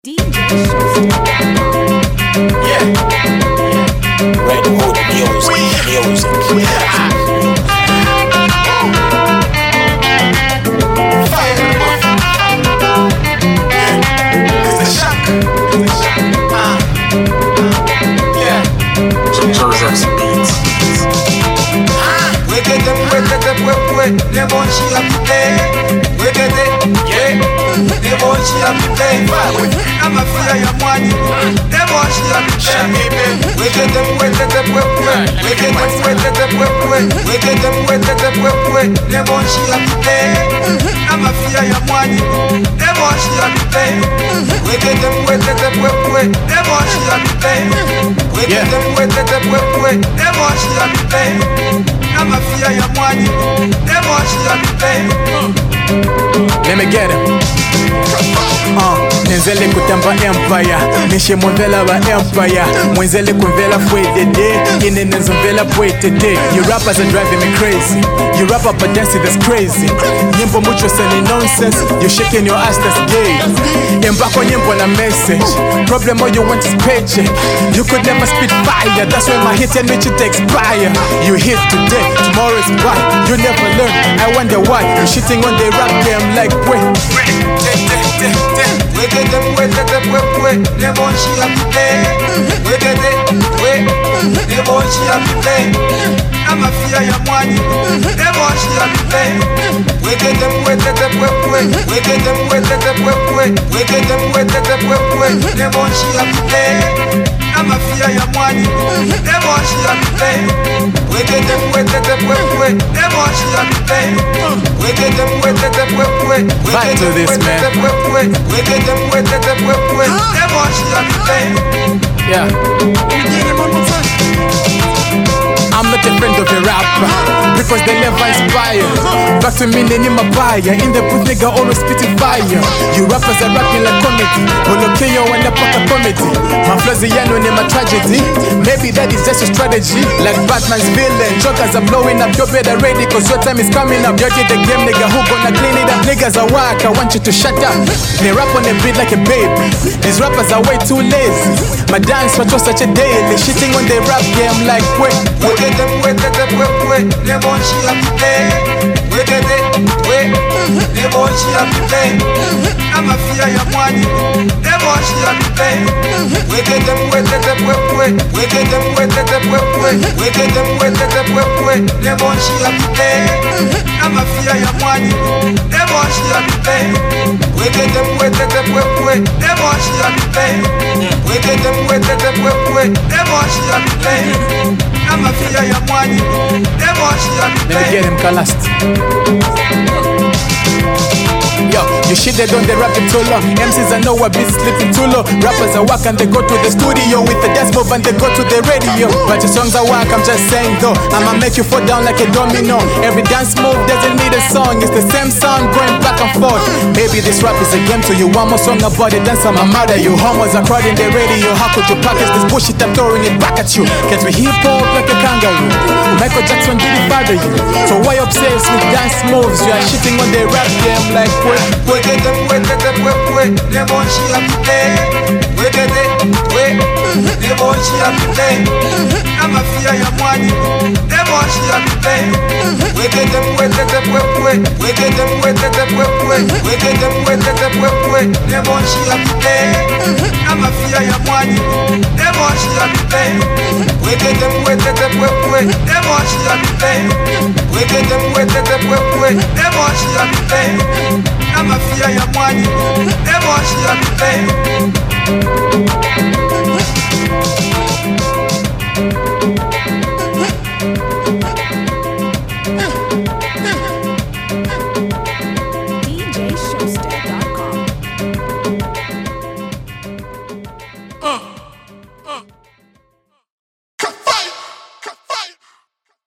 DJ Showstep. Yeah. Red Hood music. It's a shock. Yeah. Joseph's Beats. Les bons chiens à piquer. Yeah. Les bons chiens à piquer. I'm a fire ya mwani. Les bons chiens à piquer. Les bons chiens à piquer. I'm a fire ya mwani. Les bons chiens à piquer. Les bons chiens à piquer. I'm a fire ya mwani. Les bons chiens à piquer. Let me get him. Nenzele kutamba empire Nishe mwevela wa empire Mwenzele kumvela fwedede Ine nenzumvela pwetede You rappers are driving me crazy You rap up a dance that's crazy Nyimbo mucho sani nonsense You shaking your ass that's gay Embako nyimbo na message Problem all you want is paycheck You could never spit fire That's why my hit and make you expire You hit today, tomorrow is bad You never learn, I wonder why You shitting on the rap game like wait Les bons chiens à piquer. Les bons chiens à piquer. I'm a fire ya mwani. Les bons chiens à piquer. Les bons chiens à piquer. I'm a fire ya mwani. Les bons chiens à piquer. Les bons chiens à piquer. Back to this, man. Yeah. I'm not a friend of a rapper because they never inspire. Back to me, name my buyer. In the booth, nigga always spitting fire. You rappers are rapping like comedy. Bolokeyo and the poker comedy. My flows yano name a tragedy. Maybe that is just a strategy. Like Batman's villain. Jokers are blowing up. You're better ready cause your time is coming up. You're the game, nigga. Who gonna clean it up? Niggas are whack. I want you to shut up. They rap on the beat like a baby. These rappers are way too lazy. My dance was such a daily. Shitting on the rap game like wait. Les bons chiens à piquer. Les bons chiens à piquer. I'm a fire ya mwani. Les bons chiens à piquer. Les bons chiens à piquer. I'm a fire ya mwani. Les bons chiens à piquer. Les bons chiens à piquer. Les bons chiens à piquer. I'm a fire ya mwani. Les bons chiens à piquer. Let me get him last. Yo, you shit they don't, they rapping too long. MCs I know a bit sleeping too low. Rappers are whack and they go to the studio with the dance move and they go to the radio. But your songs are whack, I'm just saying though. I'ma make you fall down like a domino. Every dance move doesn't need a song. It's the same sound going back and forth. Maybe this rap is a game to you. One more song about it, dance I'ma murder you. Homos are crowding the radio. How could you package this bullshit? I'm throwing it back at you. Can't we hip hop like a kangaroo? Michael Jackson didn't father you. So why obsessed with dance moves? You are shitting on the rap game like what? Les bons chiens à piquer. Les bons chiens à piquer. I'm a fire ya mwani. Les bons chiens à piquer. Les bons chiens à piquer. I'm a fire ya mwani. Les bons chiens à piquer. Les bons chiens à piquer. Les bons chiens à piquer. I'm a fire ya mwani. Les bons chiens à piquer.